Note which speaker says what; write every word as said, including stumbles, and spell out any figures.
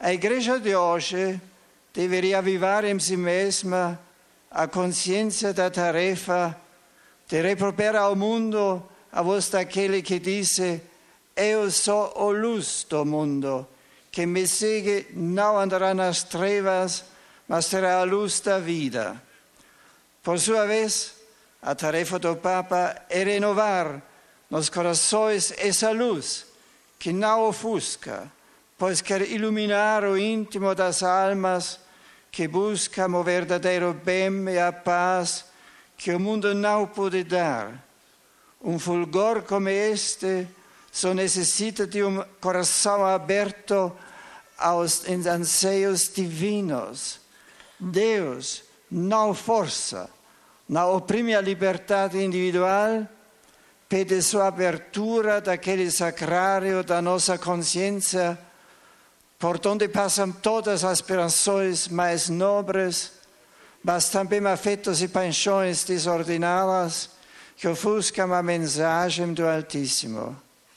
Speaker 1: A igreja de hoje deve riavvivare in si mesma a consciência da tarefa de reproduziar ao mundo a voz daquele que disse: Eu sou a luz do mundo, que me segue não andará nas trevas, mas terá a luz da vida. Por sua vez, a tarefa do Papa é renovar nos corações essa luz que não ofusca, pois quer iluminar o íntimo das almas que buscam o verdadeiro bem e a paz que o mundo não pode dar. Um fulgor como este só necessita de um coração aberto aos anseios divinos. Deus não força, não oprime a liberdade individual, pede sua abertura daquele sacrário da nossa consciência, por onde passam todas as aspirações mais nobres, mas também afetos e paixões desordenadas que ofuscam a mensagem do Altíssimo.